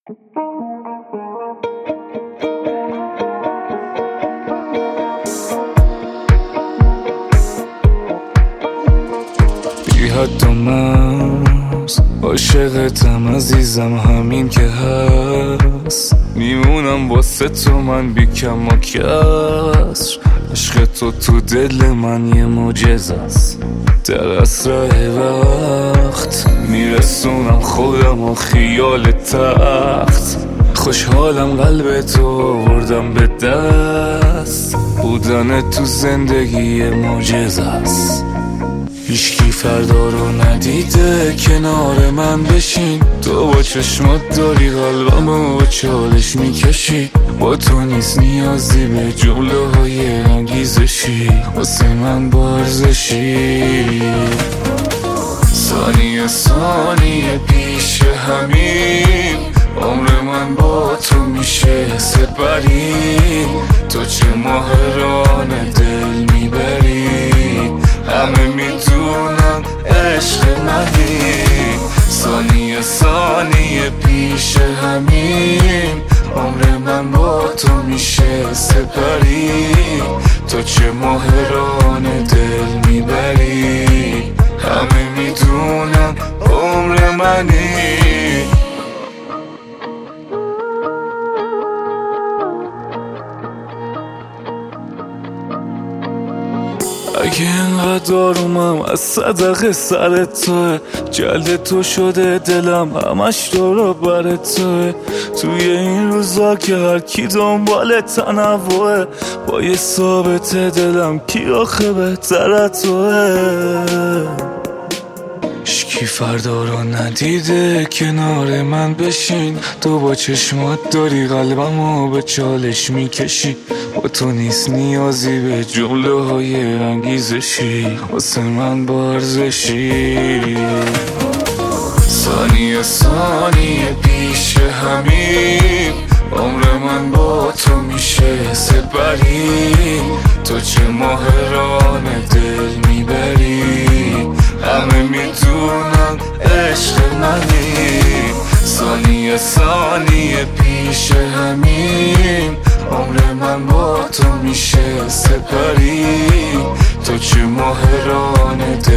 بی حد و مرز عاشقتم عزیزم، همین که هست میمونم واسه تو من بی کم و کسر. عشق تو دل من یه معجزه است، در اسرع وقت میرسونم خودم و خیال تخت. خوشحالم قلب تو آوردم به دست، بودن تو زندگی معجزه است. هیچکی فردا رو ندیده کنار من بشین، تو با چشمات داری قلبمو با چالش میکشی. با تو نیست نیازی به جمله های انگیزشی، واسه من بارزشی. ثانیه ثانیه پیش همین، عمر من با تو میشه سپری. تو چه ماهران دل میبری، همه میدونم عشق منی. ثانیه ثانیه پیش همین، عمر من با تو میشه سپری. تو چه ماهران دل میبری، همه میدونم عمر منی. اگه اینقدر آرومم از صدق سر توه، جلد تو شده دلم همش دورو بر توه. توی این روزا که هر کی دنبال تنوعه، با یه ثابت دلم کی آخه بهتر توه. هیچکی فردا رو ندیده کنار من بشین، تو با چشمات داری قلبمو به چالش میکشی. با تو نیست نیازی به جمله های انگیزشی، واسه من بارزشی. ثانیه ثانیه پیش همین، عمر من با تو میشه سپری. تو چه ماهران دل میبری، همه میدونم عشق منی. ثانیه ثانیه پیش همین، عمر من با تو میشه سپری. تو چه ماهران دل